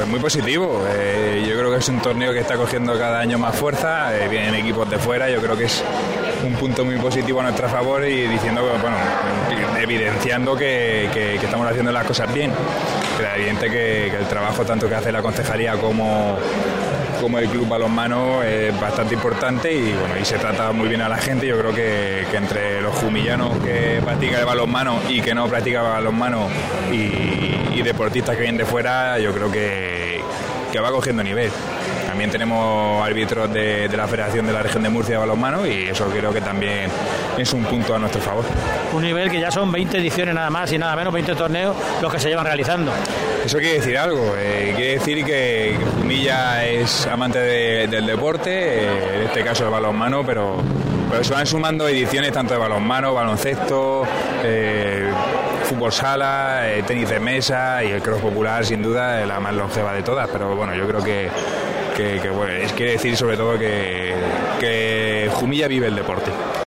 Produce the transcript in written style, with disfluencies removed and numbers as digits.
Pues muy positivo. Yo creo que es un torneo que está cogiendo cada año más fuerza. Vienen equipos de fuera. Yo creo que es un punto muy positivo a nuestro favor y diciendo, bueno, evidenciando que estamos haciendo las cosas bien. Pero es evidente que el trabajo tanto que hace la concejalía como el Club Balonmano es bastante importante y bueno, y se trata muy bien a la gente. Yo creo que entre los jumillanos que practican el balonmano y que no practican balonmano y deportistas que vienen de fuera, yo creo que va cogiendo nivel. También tenemos árbitros de la Federación de la Región de Murcia de Balonmano y eso creo que también es un punto a nuestro favor. Un nivel que ya son 20 ediciones nada más y nada menos, 20 torneos los que se llevan realizando. Eso quiere decir algo, quiere decir que Jumilla es amante del deporte, en este caso el balonmano, pero se van sumando ediciones tanto de balonmano, baloncesto, fútbol sala, tenis de mesa y el cross popular, sin duda, es la más longeva de todas. Pero bueno, yo creo que bueno, quiere decir sobre todo que Jumilla vive el deporte.